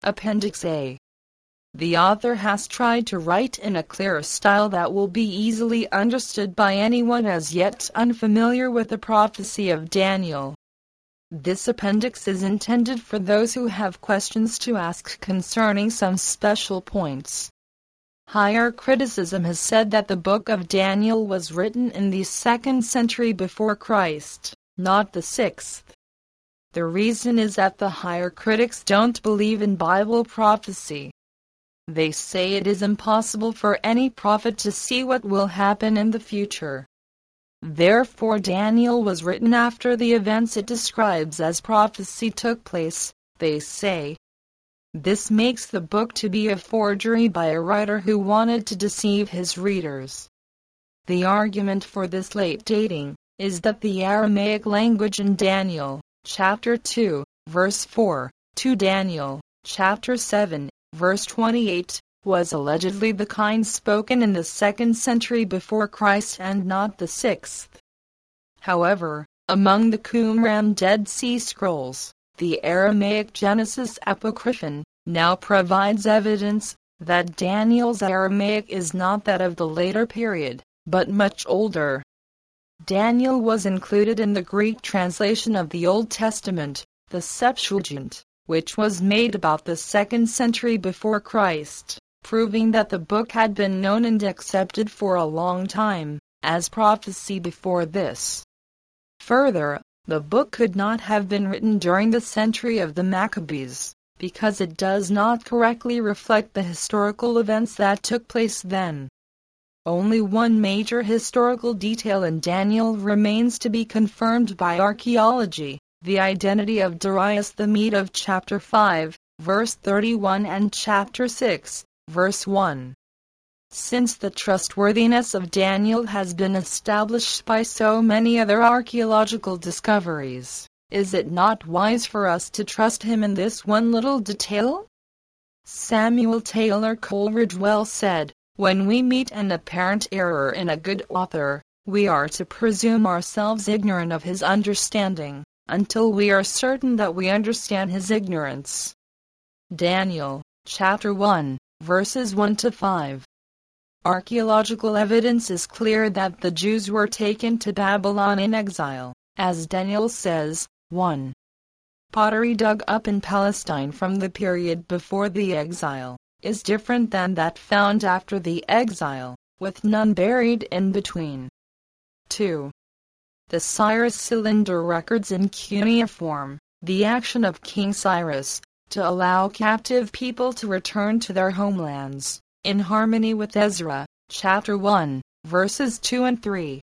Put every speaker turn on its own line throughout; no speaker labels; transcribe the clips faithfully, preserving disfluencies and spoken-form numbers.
Appendix A. The author has tried to write in a clear style that will be easily understood by anyone as yet unfamiliar with the prophecy of Daniel. This appendix is intended for those who have questions to ask concerning some special points. Higher criticism has said that the book of Daniel was written in the second century before Christ, not the sixth. The reason is that the higher critics don't believe in Bible prophecy. They say it is impossible for any prophet to see what will happen in the future. Therefore Daniel was written after the events it describes as prophecy took place, they say. This makes the book to be a forgery by a writer who wanted to deceive his readers. The argument for this late dating is that the Aramaic language in Daniel, chapter two, verse four, to Daniel, chapter seven, verse twenty-eight, was allegedly the kind spoken in the second century before Christ and not the sixth. However, among the Qumran Dead Sea Scrolls, the Aramaic Genesis Apocryphon now provides evidence that Daniel's Aramaic is not that of the later period, but much older. Daniel was included in the Greek translation of the Old Testament, the Septuagint, which was made about the second century before Christ, proving that the book had been known and accepted for a long time, as prophecy before this. Further, the book could not have been written during the century of the Maccabees, because it does not correctly reflect the historical events that took place then. Only one major historical detail in Daniel remains to be confirmed by archaeology: the identity of Darius the Mede of chapter five, verse thirty-one and chapter six, verse one. Since the trustworthiness of Daniel has been established by so many other archaeological discoveries, is it not wise for us to trust him in this one little detail? Samuel Taylor Coleridge well said, "When we meet an apparent error in a good author, we are to presume ourselves ignorant of his understanding, until we are certain that we understand his ignorance." Daniel, chapter one, verses one to five. Archaeological evidence is clear that the Jews were taken to Babylon in exile, as Daniel says, one. Pottery dug up in Palestine from the period before the exile is different than that found after the exile, with none buried in between. two. The Cyrus Cylinder records in cuneiform the action of King Cyrus to allow captive people to return to their homelands, in harmony with Ezra, chapter one, verses two and three.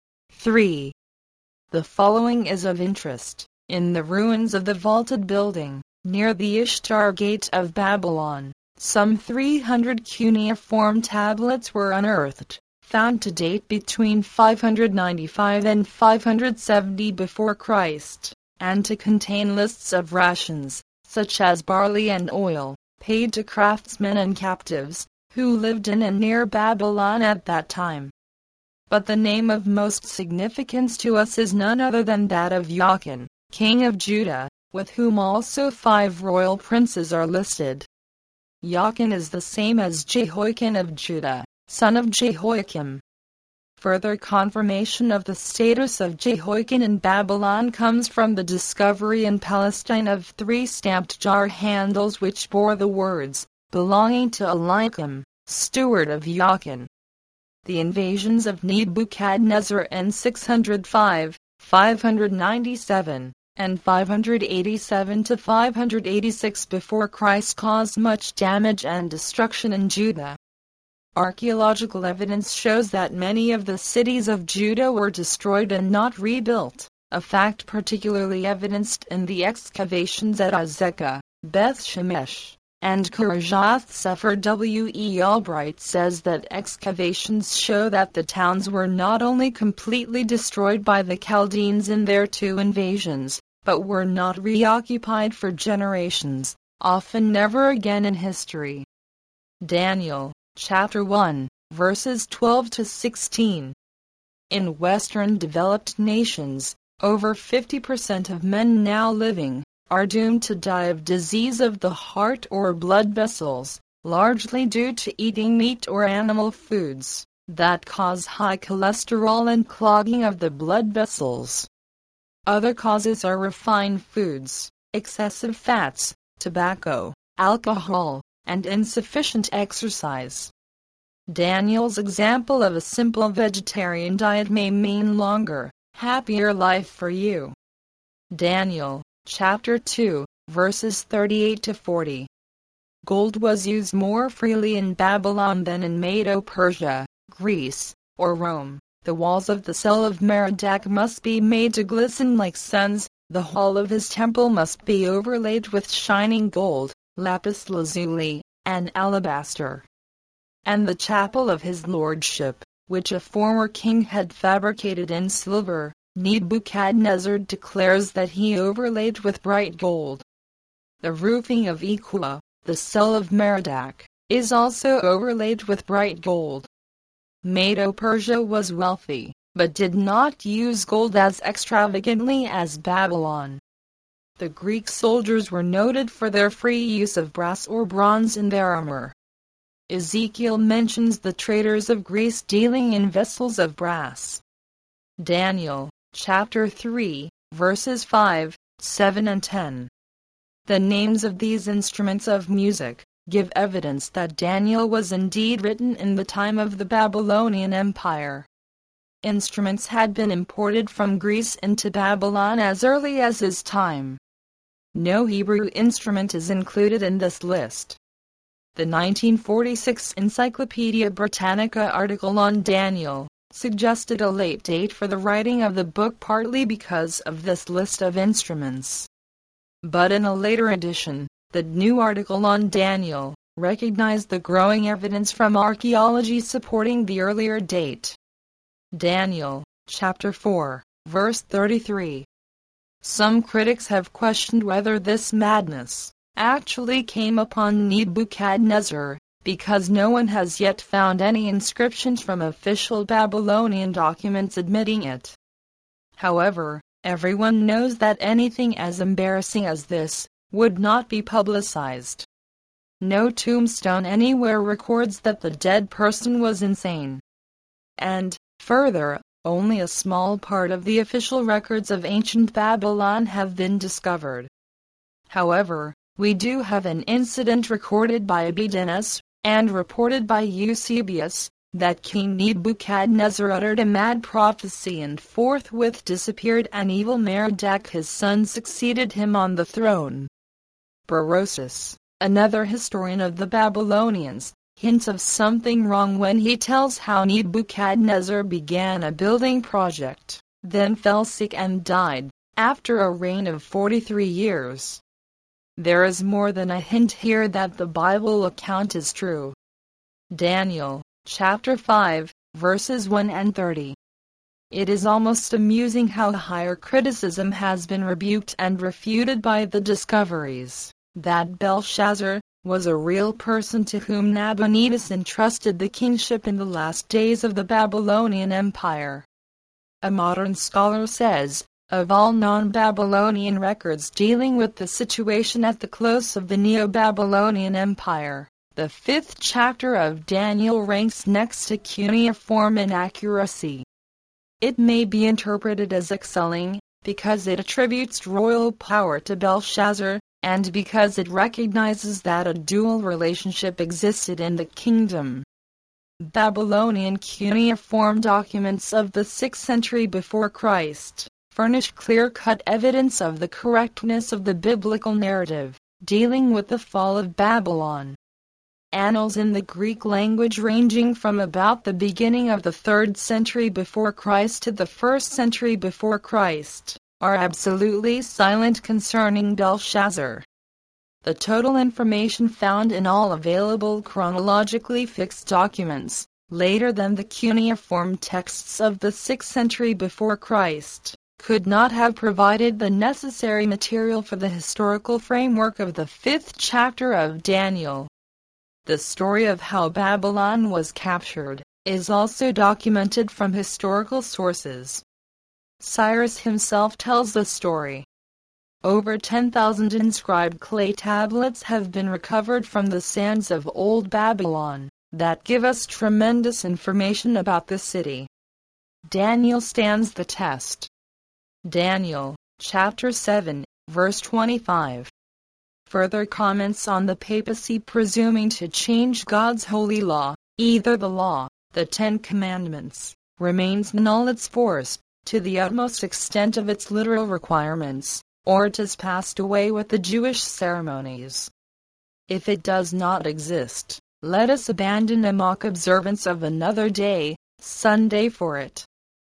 three. The following is of interest. In the ruins of the vaulted building, near the Ishtar Gate of Babylon, some three hundred cuneiform tablets were unearthed, found to date between five hundred ninety-five and five hundred seventy before Christ, and to contain lists of rations, such as barley and oil, paid to craftsmen and captives, who lived in and near Babylon at that time. But the name of most significance to us is none other than that of Joachim, king of Judah, with whom also five royal princes are listed. Joachim is the same as Jehoiakim of Judah, son of Jehoiakim. Further confirmation of the status of Jehoiakim in Babylon comes from the discovery in Palestine of three stamped jar handles which bore the words, belonging to Eliakim, steward of Joachim. The invasions of Nebuchadnezzar in six hundred five, five hundred ninety-seven, and five hundred eighty-seven to five hundred eighty-six before Christ caused much damage and destruction in Judah. Archaeological evidence shows that many of the cities of Judah were destroyed and not rebuilt, a fact particularly evidenced in the excavations at Azekah, Beth Shemesh, and Kirjath Sefer. W. E. Albright says that excavations show that the towns were not only completely destroyed by the Chaldeans in their two invasions, but were not reoccupied for generations, often never again in history. Daniel, chapter one, verses twelve to sixteen. In Western developed nations, over fifty percent of men now living are doomed to die of disease of the heart or blood vessels, largely due to eating meat or animal foods that cause high cholesterol and clogging of the blood vessels. Other causes are refined foods, excessive fats, tobacco, alcohol, and insufficient exercise. Daniel's example of a simple vegetarian diet may mean longer, happier life for you. Daniel, chapter two, verses thirty-eight to forty. Gold was used more freely in Babylon than in Medo-Persia, Greece, or Rome. The walls of the cell of Merodach must be made to glisten like suns, the hall of his temple must be overlaid with shining gold, lapis lazuli, and alabaster. And the chapel of his lordship, which a former king had fabricated in silver, Nebuchadnezzar declares that he overlaid with bright gold. The roofing of Equa, the cell of Merodach, is also overlaid with bright gold. Medo-Persia was wealthy, but did not use gold as extravagantly as Babylon. The Greek soldiers were noted for their free use of brass or bronze in their armor. Ezekiel mentions the traders of Greece dealing in vessels of brass. Daniel, chapter three, verses five, seven and ten. The names of these instruments of music give evidence that Daniel was indeed written in the time of the Babylonian Empire. Instruments had been imported from Greece into Babylon as early as his time. No Hebrew instrument is included in this list. The nineteen forty-six Encyclopedia Britannica article on Daniel suggested a late date for the writing of the book partly because of this list of instruments. But in a later edition, the new article on Daniel recognized the growing evidence from archaeology supporting the earlier date. Daniel, chapter four, verse thirty-three. Some critics have questioned whether this madness actually came upon Nebuchadnezzar, because no one has yet found any inscriptions from official Babylonian documents admitting it. However, everyone knows that anything as embarrassing as this would not be publicized. No tombstone anywhere records that the dead person was insane. And, further, only a small part of the official records of ancient Babylon have been discovered. However, we do have an incident recorded by Abydos, and reported by Eusebius, that King Nebuchadnezzar uttered a mad prophecy and forthwith disappeared, and evil Merodach his son succeeded him on the throne. Berosus, another historian of the Babylonians, hints of something wrong when he tells how Nebuchadnezzar began a building project, then fell sick and died, after a reign of forty-three years. There is more than a hint here that the Bible account is true. Daniel, chapter five, verses one and thirty. It is almost amusing how higher criticism has been rebuked and refuted by the discoveries that Belshazzar was a real person to whom Nabonidus entrusted the kingship in the last days of the Babylonian Empire. A modern scholar says, of all non-Babylonian records dealing with the situation at the close of the Neo-Babylonian Empire, the fifth chapter of Daniel ranks next to cuneiform in accuracy. It may be interpreted as excelling, because it attributes royal power to Belshazzar, and because it recognizes that a dual relationship existed in the kingdom. Babylonian cuneiform documents of the sixth century before Christ furnish clear-cut evidence of the correctness of the biblical narrative dealing with the fall of Babylon. Annals in the Greek language ranging from about the beginning of the third century before Christ to the first century before Christ are absolutely silent concerning Belshazzar. The total information found in all available chronologically fixed documents, later than the cuneiform texts of the sixth century before Christ, could not have provided the necessary material for the historical framework of the fifth chapter of Daniel. The story of how Babylon was captured is also documented from historical sources. Cyrus himself tells the story. Over ten thousand inscribed clay tablets have been recovered from the sands of Old Babylon that give us tremendous information about the city. Daniel stands the test. Daniel, chapter seven, verse twenty-five. Further comments on the papacy presuming to change God's holy law, either the law, the Ten Commandments, remains null its force, to the utmost extent of its literal requirements, or it has passed away with the Jewish ceremonies. If it does not exist, let us abandon a mock observance of another day, Sunday, for it.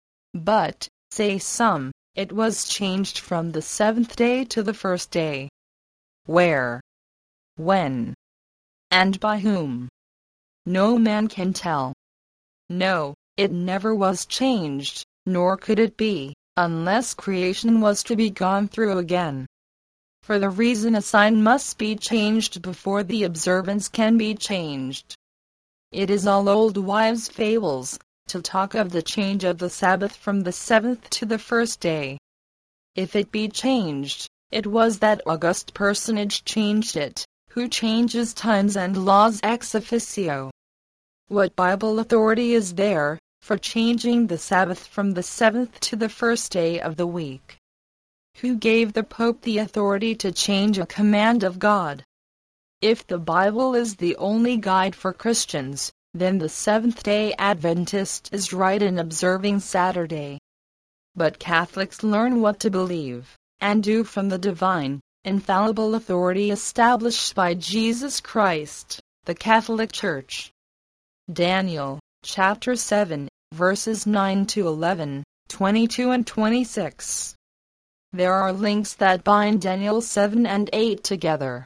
But, say some, it was changed from the seventh day to the first day. Where? When? And by whom? No man can tell. No, it never was changed, nor could it be, unless creation was to be gone through again. For the reason a sign must be changed before the observance can be changed. It is all old wives' fables to talk of the change of the Sabbath from the seventh to the first day. If it be changed, it was that august personage changed it, who changes times and laws ex officio. What Bible authority is there for changing the Sabbath from the seventh to the first day of the week? Who gave the Pope the authority to change a command of God? If the Bible is the only guide for Christians, then the Seventh-day Adventist is right in observing Saturday. But Catholics learn what to believe and do from the divine, infallible authority established by Jesus Christ, the Catholic Church. Daniel, chapter seven, verses nine to eleven, twenty-two and twenty-six. There are links that bind Daniel seven and eight together.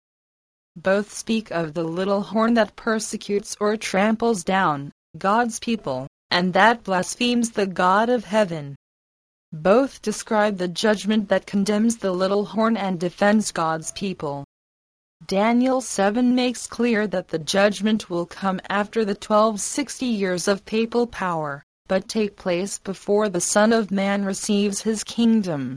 Both speak of the little horn that persecutes or tramples down God's people, and that blasphemes the God of heaven. Both describe the judgment that condemns the little horn and defends God's people. Daniel seven makes clear that the judgment will come after the twelve sixty years of papal power, but take place before the Son of Man receives his kingdom.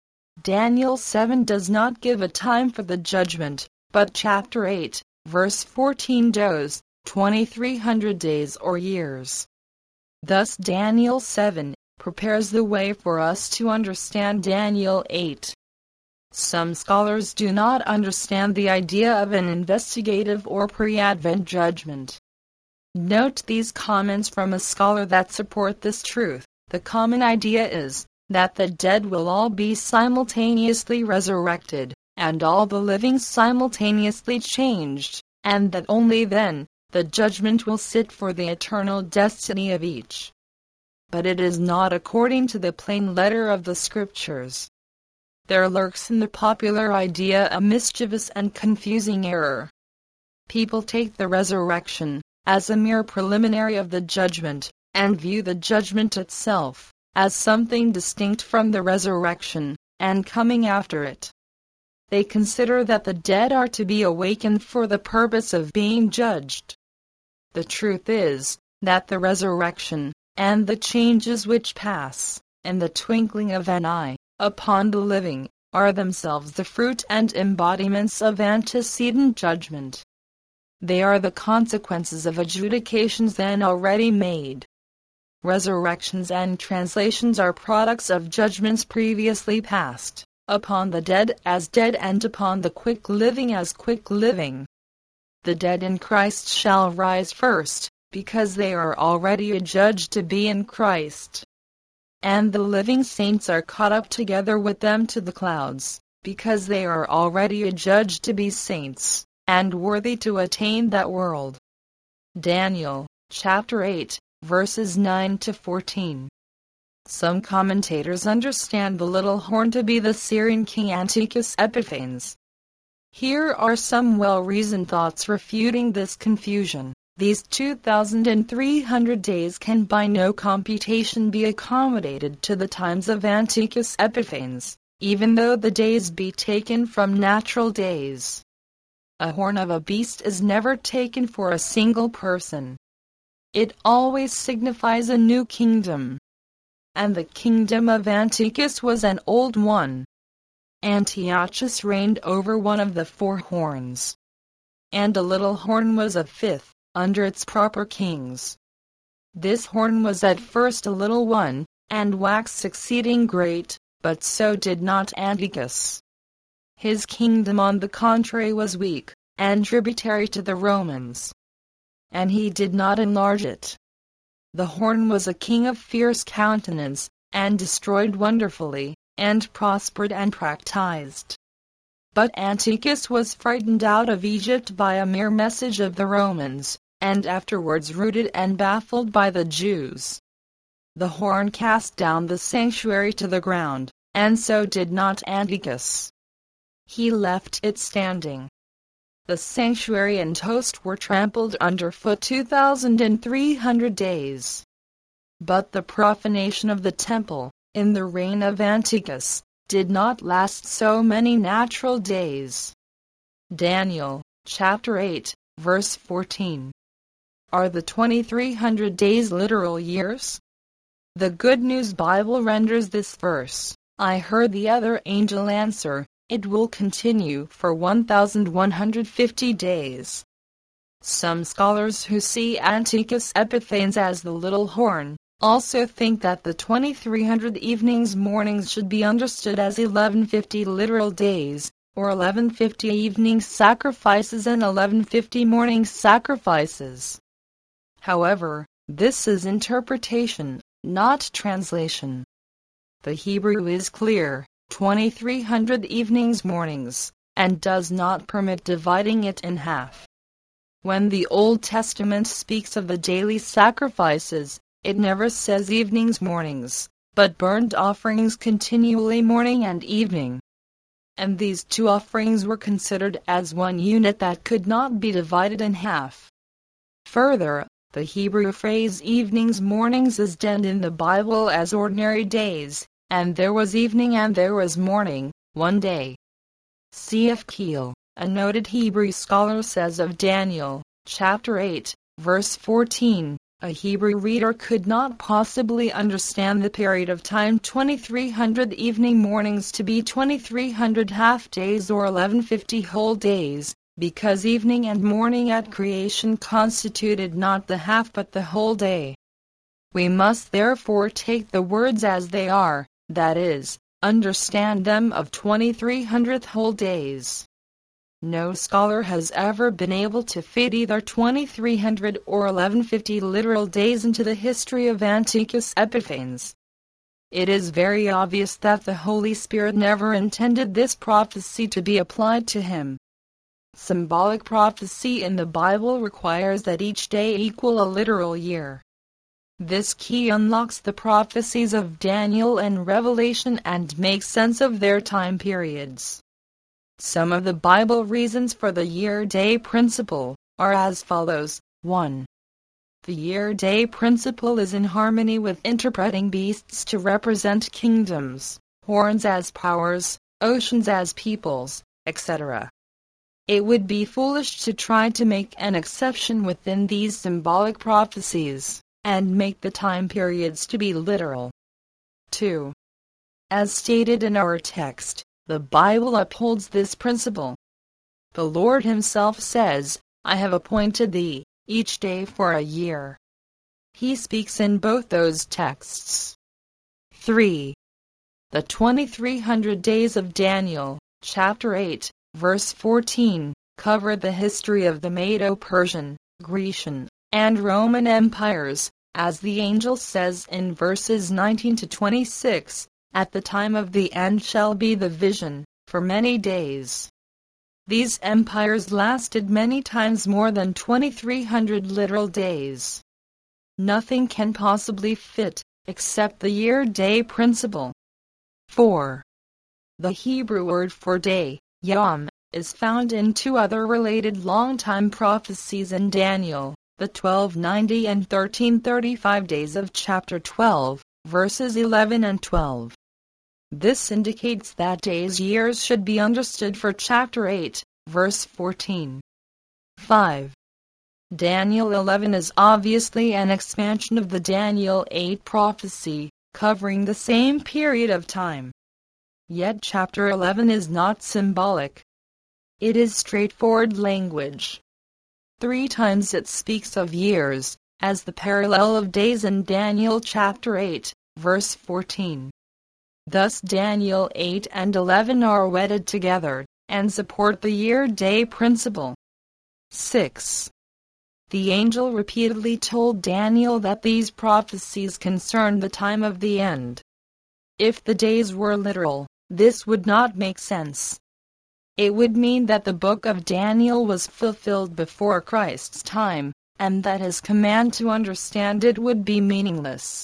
Daniel seven does not give a time for the judgment, but chapter eight, verse fourteen does, twenty-three hundred days or years. Thus Daniel seven prepares the way for us to understand Daniel eight. Some scholars do not understand the idea of an investigative or pre-Advent judgment. Note these comments from a scholar that support this truth. The common idea is that the dead will all be simultaneously resurrected, and all the living simultaneously changed, and that only then the judgment will sit for the eternal destiny of each. But it is not according to the plain letter of the Scriptures. There lurks in the popular idea a mischievous and confusing error. People take the resurrection as a mere preliminary of the judgment, and view the judgment itself as something distinct from the resurrection, and coming after it. They consider that the dead are to be awakened for the purpose of being judged. The truth is that the resurrection, and the changes which pass, in the twinkling of an eye, upon the living, are themselves the fruit and embodiments of antecedent judgment. They are the consequences of adjudications then already made. Resurrections and translations are products of judgments previously passed, upon the dead as dead and upon the quick living as quick living. The dead in Christ shall rise first, because they are already adjudged to be in Christ. And the living saints are caught up together with them to the clouds, because they are already adjudged to be saints, and worthy to attain that world. Daniel, chapter eight, verses nine to fourteen. Some commentators understand the little horn to be the Syrian king Antiochus Epiphanes. Here are some well-reasoned thoughts refuting this confusion. These two thousand three hundred days can by no computation be accommodated to the times of Antiochus Epiphanes, even though the days be taken from natural days. A horn of a beast is never taken for a single person. It always signifies a new kingdom. And the kingdom of Antiochus was an old one. Antiochus reigned over one of the four horns, and a little horn was a fifth, under its proper kings. This horn was at first a little one, and waxed exceeding great, but so did not Antiochus. His kingdom on the contrary was weak, and tributary to the Romans, and he did not enlarge it. The horn was a king of fierce countenance, and destroyed wonderfully, and prospered and practiced. But Antiochus was frightened out of Egypt by a mere message of the Romans, and afterwards routed and baffled by the Jews. The horn cast down the sanctuary to the ground, and so did not Antiochus. He left it standing. The sanctuary and host were trampled underfoot two thousand three hundred days. But the profanation of the temple, in the reign of Antiochus, did not last so many natural days. Daniel, chapter eight, verse fourteen. Are the twenty-three hundred days literal years? The Good News Bible renders this verse, I heard the other angel answer, it will continue for one thousand one hundred fifty days. Some scholars who see Antiochus Epiphanes as the little horn, also think that the twenty-three hundred evenings mornings should be understood as eleven fifty literal days, or eleven fifty evening sacrifices and eleven fifty morning sacrifices. However, this is interpretation, not translation. The Hebrew is clear, twenty-three hundred evenings mornings, and does not permit dividing it in half. When the Old Testament speaks of the daily sacrifices, it never says evenings mornings, but burnt offerings continually morning and evening. And these two offerings were considered as one unit that could not be divided in half. Further, the Hebrew phrase evenings mornings is defined in the Bible as ordinary days, and there was evening and there was morning, one day. C F Keel, a noted Hebrew scholar, says of Daniel, chapter eight, verse fourteen, a Hebrew reader could not possibly understand the period of time twenty-three hundred evening mornings to be twenty-three hundred half days or eleven fifty whole days, because evening and morning at creation constituted not the half but the whole day. We must therefore take the words as they are, that is, understand them of twenty-three hundred whole days. No scholar has ever been able to fit either twenty-three hundred or eleven fifty literal days into the history of Antiochus Epiphanes. It is very obvious that the Holy Spirit never intended this prophecy to be applied to him. Symbolic prophecy in the Bible requires that each day equal a literal year. This key unlocks the prophecies of Daniel and Revelation and makes sense of their time periods. Some of the Bible reasons for the year-day principle are as follows. one. The year-day principle is in harmony with interpreting beasts to represent kingdoms, horns as powers, oceans as peoples, et cetera. It would be foolish to try to make an exception within these symbolic prophecies, and make the time periods to be literal. two. As stated in our text, the Bible upholds this principle. The Lord himself says, I have appointed thee, each day for a year. He speaks in both those texts. three. The twenty-three hundred days of Daniel, chapter eight, verse fourteen, cover the history of the Medo-Persian, Grecian, and Roman empires, as the angel says in verses nineteen to twenty-six, at the time of the end shall be the vision, for many days. These empires lasted many times more than twenty-three hundred literal days. Nothing can possibly fit, except the year-day principle. four. The Hebrew word for day, yom, is found in two other related long-time prophecies in Daniel, the twelve ninety and thirteen thirty-five days of chapter twelve, verses eleven and twelve. This indicates that days years should be understood for chapter eight, verse fourteen. five. Daniel eleven is obviously an expansion of the Daniel eight prophecy, covering the same period of time. Yet chapter eleven is not symbolic. It is straightforward language. Three times it speaks of years, as the parallel of days in Daniel chapter eight, verse fourteen. Thus Daniel eight and eleven are wedded together, and support the year-day principle. six. The angel repeatedly told Daniel that these prophecies concerned the time of the end. If the days were literal, this would not make sense. It would mean that the book of Daniel was fulfilled before Christ's time, and that his command to understand it would be meaningless.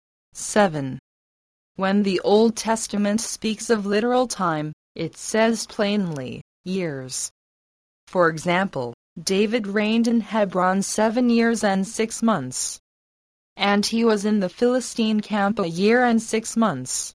seven. When the Old Testament speaks of literal time, it says plainly, years. For example, David reigned in Hebron seven years and six months. And he was in the Philistine camp a year and six months.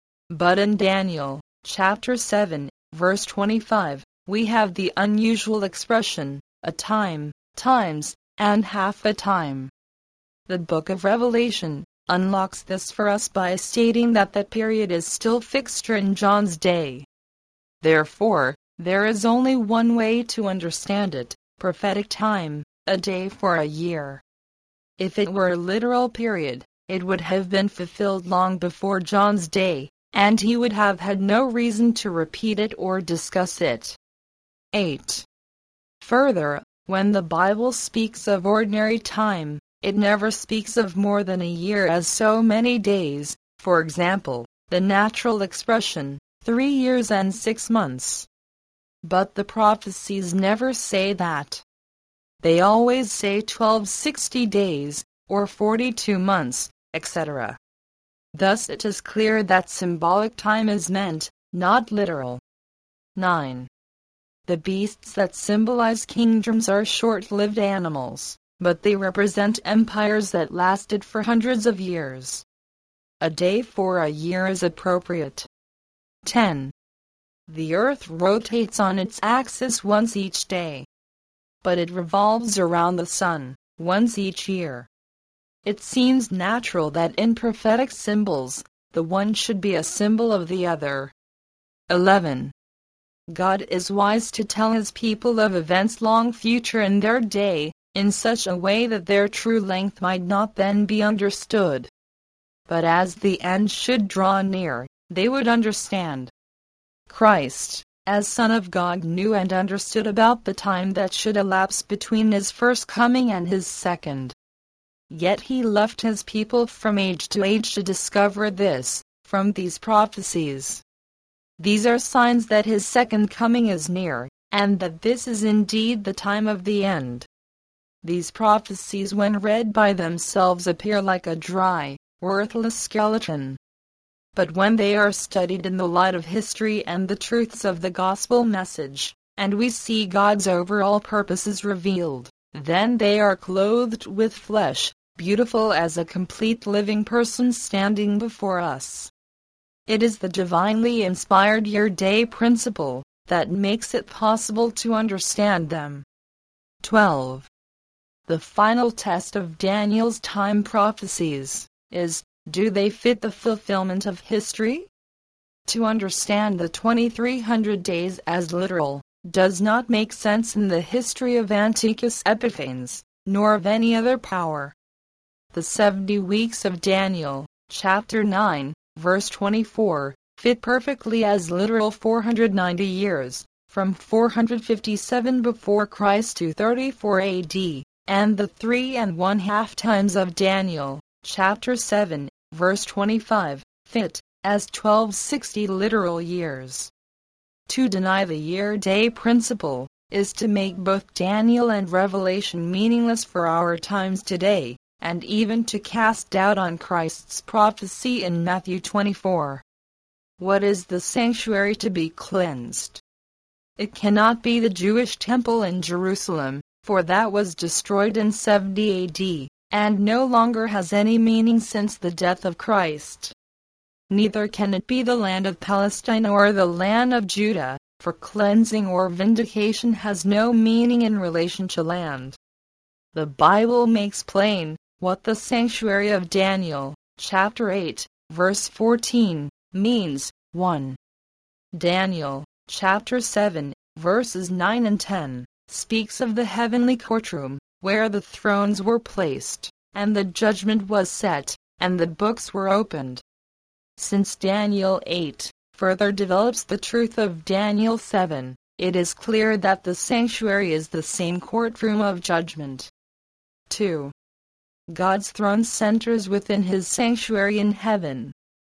But in Daniel, chapter seven, verse twenty-five, we have the unusual expression, a time, times, and half a time. The book of Revelation unlocks this for us by stating that that period is still fixed in John's day. Therefore, there is only one way to understand it, prophetic time, a day for a year. If it were a literal period, it would have been fulfilled long before John's day, and he would have had no reason to repeat it or discuss it. eight. Further, when the Bible speaks of ordinary time, it never speaks of more than a year as so many days, for example, the natural expression, three years and six months. But the prophecies never say that. They always say twelve sixty days, or forty-two months, et cetera. Thus it is clear that symbolic time is meant, not literal. nine. The beasts that symbolize kingdoms are short-lived animals, but they represent empires that lasted for hundreds of years. A day for a year is appropriate. ten. The earth rotates on its axis once each day. But it revolves around the sun, once each year. It seems natural that in prophetic symbols, the one should be a symbol of the other. eleven. God is wise to tell his people of events long future in their day, in such a way that their true length might not then be understood. But as the end should draw near, they would understand. Christ, as Son of God, knew and understood about the time that should elapse between his first coming and his second. Yet he left his people from age to age to discover this, from these prophecies. These are signs that his second coming is near, and that this is indeed the time of the end. These prophecies, when read by themselves, appear like a dry, worthless skeleton. But when they are studied in the light of history and the truths of the gospel message, and we see God's overall purposes revealed, then they are clothed with flesh, beautiful as a complete living person standing before us. It is the divinely inspired year-day principle that makes it possible to understand them. twelve. The final test of Daniel's time prophecies is, do they fit the fulfillment of history? To understand the twenty-three hundred days as literal does not make sense in the history of Antiochus Epiphanes, nor of any other power. The seventy weeks of Daniel, chapter nine, verse twenty-four, fit perfectly as literal four hundred ninety years, from four hundred fifty-seven before Christ to thirty-four A D, and the three and one-half times of Daniel, chapter seven, verse twenty-five, fit, as twelve sixty literal years. To deny the year-day principle is to make both Daniel and Revelation meaningless for our times today, and even to cast doubt on Christ's prophecy in Matthew twenty-four. What is the sanctuary to be cleansed? It cannot be the Jewish temple in Jerusalem, for that was destroyed in seventy A D, and no longer has any meaning since the death of Christ. Neither can it be the land of Palestine or the land of Judah, for cleansing or vindication has no meaning in relation to land. The Bible makes plain what the sanctuary of Daniel, chapter eight, verse fourteen, means. one. Daniel, chapter seven, verses nine and ten, speaks of the heavenly courtroom, where the thrones were placed, and the judgment was set, and the books were opened. Since Daniel eight further develops the truth of Daniel seven, it is clear that the sanctuary is the same courtroom of judgment. two. God's throne centers within his sanctuary in heaven.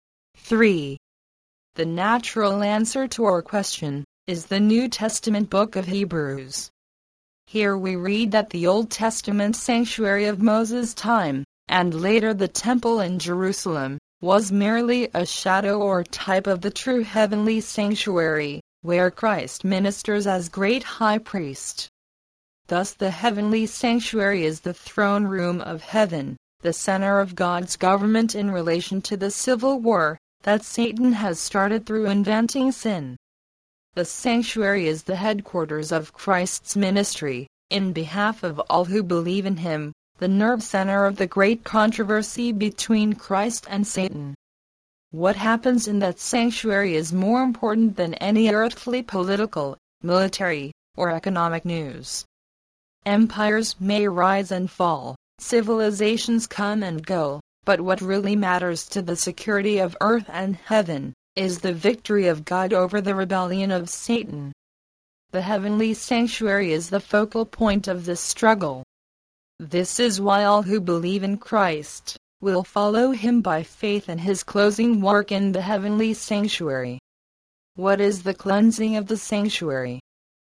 three. The natural answer to our question is the New Testament book of Hebrews. Here we read that the Old Testament sanctuary of Moses' time, and later the temple in Jerusalem, was merely a shadow or type of the true heavenly sanctuary, where Christ ministers as great high priest. Thus the heavenly sanctuary is the throne room of heaven, the center of God's government in relation to the civil war that Satan has started through inventing sin. The sanctuary is the headquarters of Christ's ministry, in behalf of all who believe in him, the nerve center of the great controversy between Christ and Satan. What happens in that sanctuary is more important than any earthly political, military, or economic news. Empires may rise and fall, civilizations come and go, but what really matters to the security of earth and heaven is the victory of God over the rebellion of Satan. The heavenly sanctuary is the focal point of this struggle. This is why all who believe in Christ will follow him by faith in his closing work in the heavenly sanctuary. What is the cleansing of the sanctuary?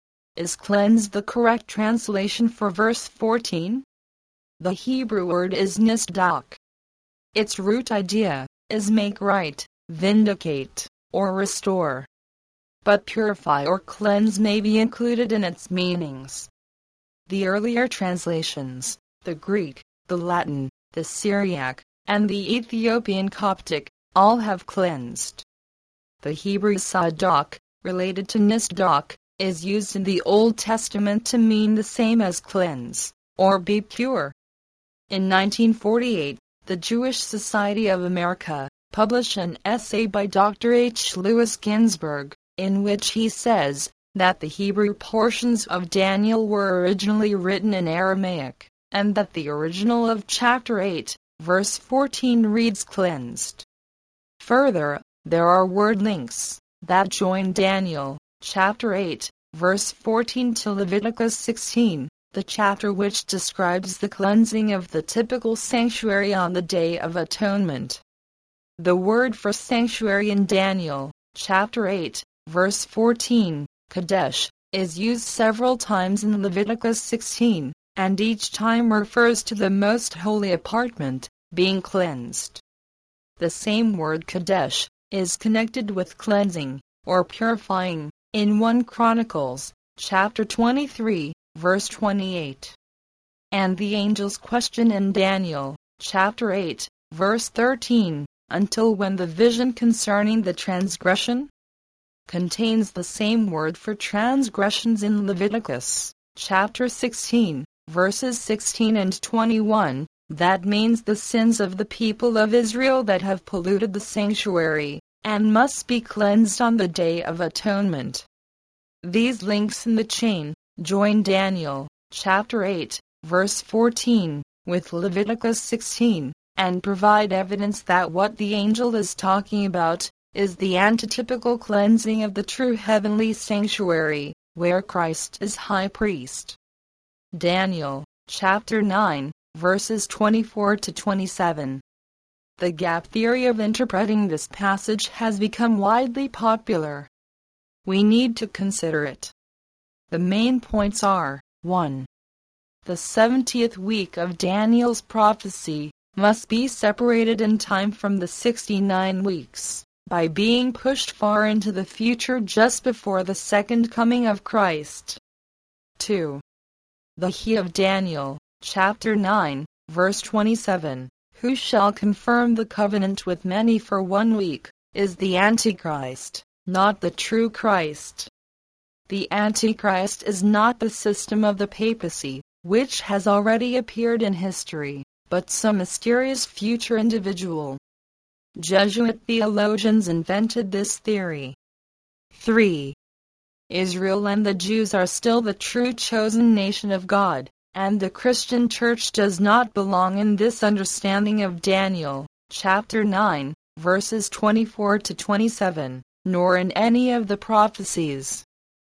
Is cleansed the correct translation for verse fourteen? The Hebrew word is nisdak. Its root idea is make right, vindicate, or restore. But purify or cleanse may be included in its meanings. The earlier translations, the Greek, the Latin, the Syriac, and the Ethiopian Coptic, all have cleansed. The Hebrew sadak, related to nisdak, is used in the Old Testament to mean the same as cleanse, or be pure. In nineteen forty-eight, the Jewish Society of America published an essay by Doctor H. Lewis Ginsburg, in which he says that the Hebrew portions of Daniel were originally written in Aramaic, and that the original of chapter eight, verse fourteen reads cleansed. Further, there are word links that join Daniel, chapter eight, verse fourteen to Leviticus sixteen, the chapter which describes the cleansing of the typical sanctuary on the Day of Atonement. The word for sanctuary in Daniel, chapter eight, verse fourteen, Kadesh, is used several times in Leviticus sixteen, and each time refers to the most holy apartment being cleansed. The same word Kadesh is connected with cleansing, or purifying, in First Chronicles, chapter twenty-three, verse twenty-eight. And the angel's question in Daniel, chapter eight, verse thirteen, until when the vision concerning the transgression, contains the same word for transgressions in Leviticus, chapter sixteen, verses sixteen and twenty-one, that means the sins of the people of Israel that have polluted the sanctuary, and must be cleansed on the Day of Atonement. These links in the chain join Daniel, chapter eight, verse fourteen, with Leviticus sixteen, and provide evidence that what the angel is talking about is the antitypical cleansing of the true heavenly sanctuary, where Christ is high priest. Daniel, chapter nine, verses twenty-four to twenty-seven. The gap theory of interpreting this passage has become widely popular. We need to consider it. The main points are, one. The seventieth week of Daniel's prophecy must be separated in time from the sixty-nine weeks, by being pushed far into the future just before the second coming of Christ. two. The He of Daniel, chapter nine, verse twenty-seven, who shall confirm the covenant with many for one week, is the Antichrist, not the true Christ. The Antichrist is not the system of the papacy, which has already appeared in history, but some mysterious future individual. Jesuit theologians invented this theory. three. Israel and the Jews are still the true chosen nation of God, and the Christian church does not belong in this understanding of Daniel, chapter nine, verses twenty-four to twenty-seven, nor in any of the prophecies.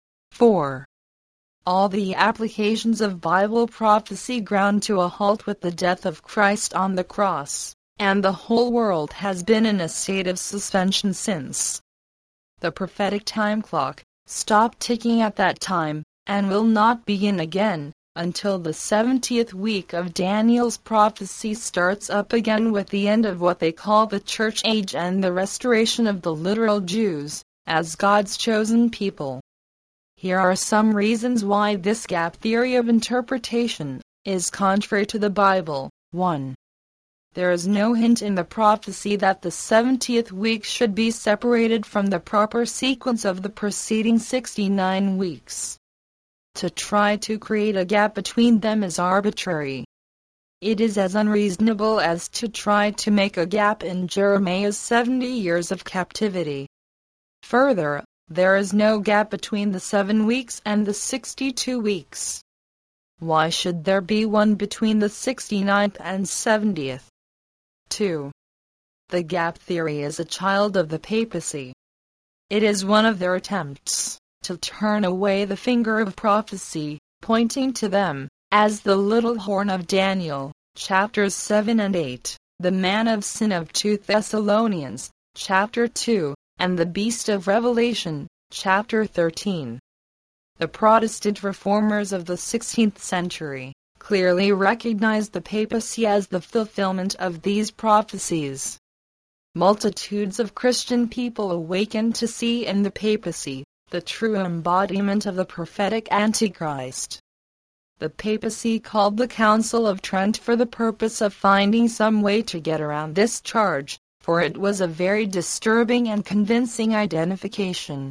four. All the applications of Bible prophecy ground to a halt with the death of Christ on the cross, and the whole world has been in a state of suspension since. The prophetic time clock stopped ticking at that time, and will not begin again, until the seventieth week of Daniel's prophecy starts up again with the end of what they call the church age and the restoration of the literal Jews, as God's chosen people. Here are some reasons why this gap theory of interpretation is contrary to the Bible. one. There is no hint in the prophecy that the seventieth week should be separated from the proper sequence of the preceding sixty-nine weeks. To try to create a gap between them is arbitrary. It is as unreasonable as to try to make a gap in Jeremiah's seventy years of captivity. Further, there is no gap between the seven weeks and the sixty-two weeks. Why should there be one between the sixty-ninth and seventieth? two. The gap theory is a child of the papacy. It is one of their attempts to turn away the finger of prophecy, pointing to them as the little horn of Daniel, chapters seven and eight, the man of sin of two Thessalonians, chapter two, and the beast of Revelation, chapter thirteen. The Protestant reformers of the sixteenth century clearly recognized the papacy as the fulfillment of these prophecies. Multitudes of Christian people awakened to see in the papacy the true embodiment of the prophetic Antichrist. The papacy called the Council of Trent for the purpose of finding some way to get around this charge, for it was a very disturbing and convincing identification.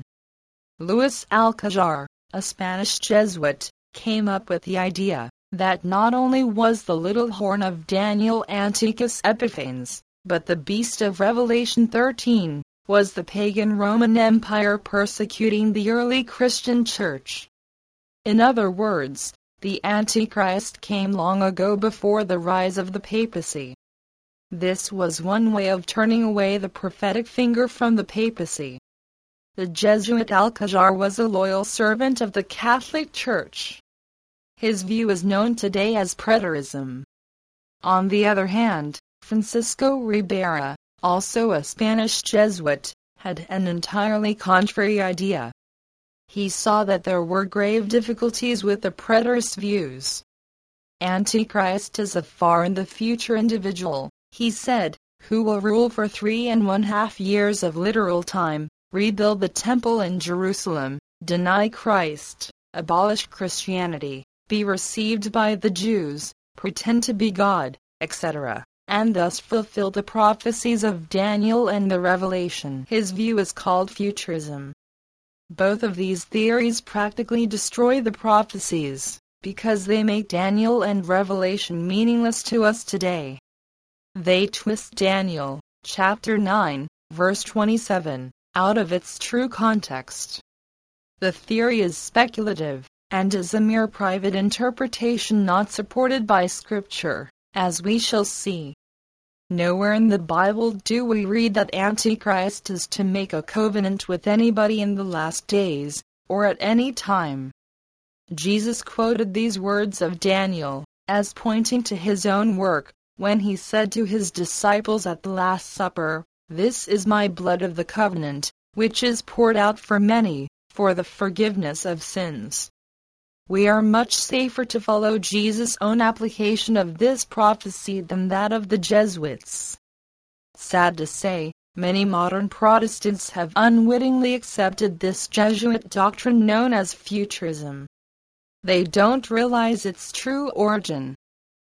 Luis Alcazar, a Spanish Jesuit, came up with the idea that not only was the little horn of Daniel Antiochus Epiphanes, but the beast of Revelation thirteen, was the pagan Roman Empire persecuting the early Christian church. In other words, the Antichrist came long ago before the rise of the papacy. This was one way of turning away the prophetic finger from the papacy. The Jesuit Alcazar was a loyal servant of the Catholic Church. His view is known today as preterism. On the other hand, Francisco Ribera, also a Spanish Jesuit, had an entirely contrary idea. He saw that there were grave difficulties with the preterist views. Antichrist is a far in the future individual, he said, who will rule for three and one half years of literal time, rebuild the temple in Jerusalem, deny Christ, abolish Christianity, be received by the Jews, pretend to be God, et cetera, and thus fulfill the prophecies of Daniel and the Revelation. His view is called futurism. Both of these theories practically destroy the prophecies, because they make Daniel and Revelation meaningless to us today. They twist Daniel, chapter nine, verse twenty-seven, out of its true context. The theory is speculative, and is a mere private interpretation not supported by Scripture, as we shall see. Nowhere in the Bible do we read that Antichrist is to make a covenant with anybody in the last days, or at any time. Jesus quoted these words of Daniel, as pointing to his own work, when he said to his disciples at the Last Supper, "This is my blood of the covenant, which is poured out for many, for the forgiveness of sins." We are much safer to follow Jesus' own application of this prophecy than that of the Jesuits. Sad to say, many modern Protestants have unwittingly accepted this Jesuit doctrine known as futurism. They don't realize its true origin.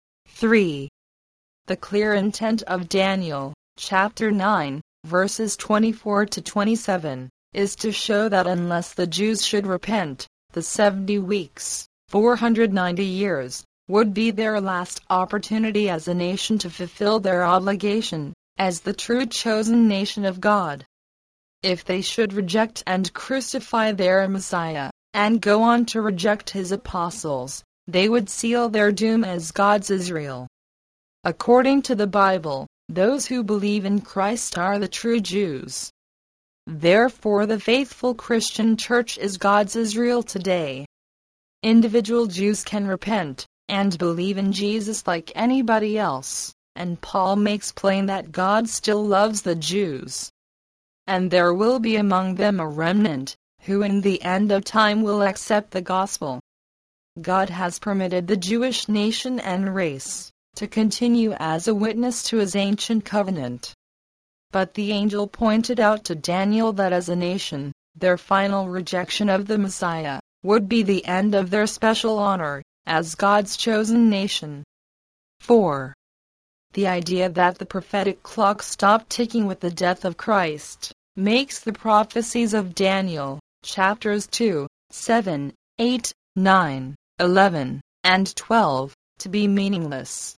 three. The clear intent of Daniel, chapter nine, verses twenty-four to twenty-seven, is to show that unless the Jews should repent, the seventy weeks, four hundred ninety years, would be their last opportunity as a nation to fulfill their obligation, as the true chosen nation of God. If they should reject and crucify their Messiah, and go on to reject his apostles, they would seal their doom as God's Israel. According to the Bible, those who believe in Christ are the true Jews. Therefore, the faithful Christian church is God's Israel today. Individual Jews can repent and believe in Jesus like anybody else, and Paul makes plain that God still loves the Jews. And there will be among them a remnant, who in the end of time will accept the gospel. God has permitted the Jewish nation and race to continue as a witness to his ancient covenant. But the angel pointed out to Daniel that as a nation, their final rejection of the Messiah would be the end of their special honor as God's chosen nation. four. The idea that the prophetic clock stopped ticking with the death of Christ makes the prophecies of Daniel, chapters two, seven, eight, nine, eleven, and twelve, to be meaningless.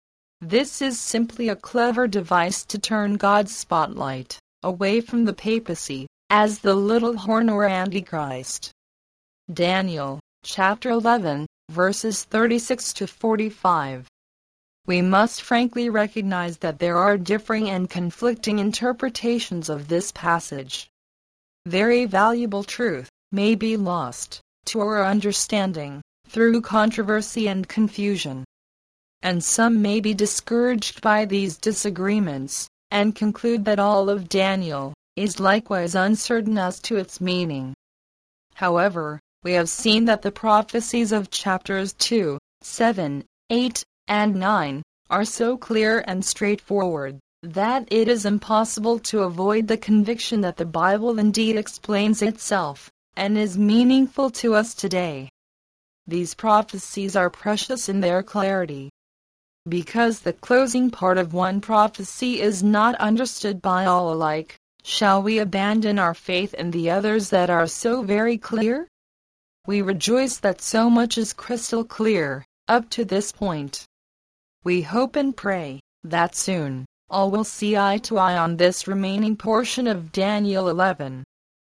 This is simply a clever device to turn God's spotlight away from the papacy as the little horn or Antichrist. Daniel, chapter eleven, verses thirty-six to forty-five. We must frankly recognize that there are differing and conflicting interpretations of this passage. Very valuable truth may be lost to our understanding through controversy and confusion. And some may be discouraged by these disagreements, and conclude that all of Daniel is likewise uncertain as to its meaning. However, we have seen that the prophecies of chapters two, seven, eight, and nine are so clear and straightforward that it is impossible to avoid the conviction that the Bible indeed explains itself and is meaningful to us today. These prophecies are precious in their clarity. Because the closing part of one prophecy is not understood by all alike, shall we abandon our faith in the others that are so very clear? We rejoice that so much is crystal clear up to this point. We hope and pray that soon all will see eye to eye on this remaining portion of Daniel eleven.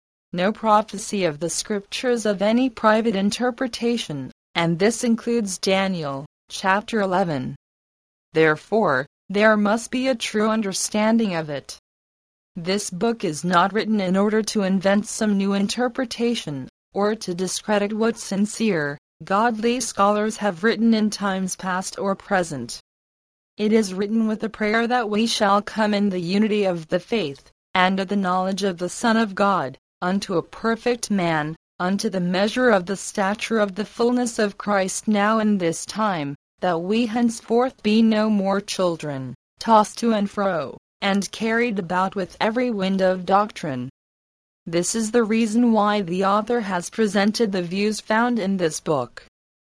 No prophecy of the scriptures of any private interpretation, and this includes Daniel, chapter eleven. Therefore, there must be a true understanding of it. This book is not written in order to invent some new interpretation, or to discredit what sincere, godly scholars have written in times past or present. It is written with a prayer that we shall come in the unity of the faith, and of the knowledge of the Son of God, unto a perfect man, unto the measure of the stature of the fullness of Christ now in this time, that we henceforth be no more children, tossed to and fro, and carried about with every wind of doctrine. This is the reason why the author has presented the views found in this book.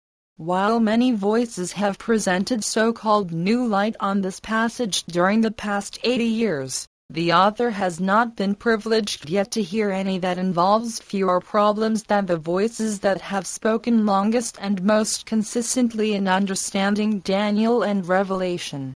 While many voices have presented so-called new light on this passage during the past eighty years, the author has not been privileged yet to hear any that involves fewer problems than the voices that have spoken longest and most consistently in understanding Daniel and Revelation.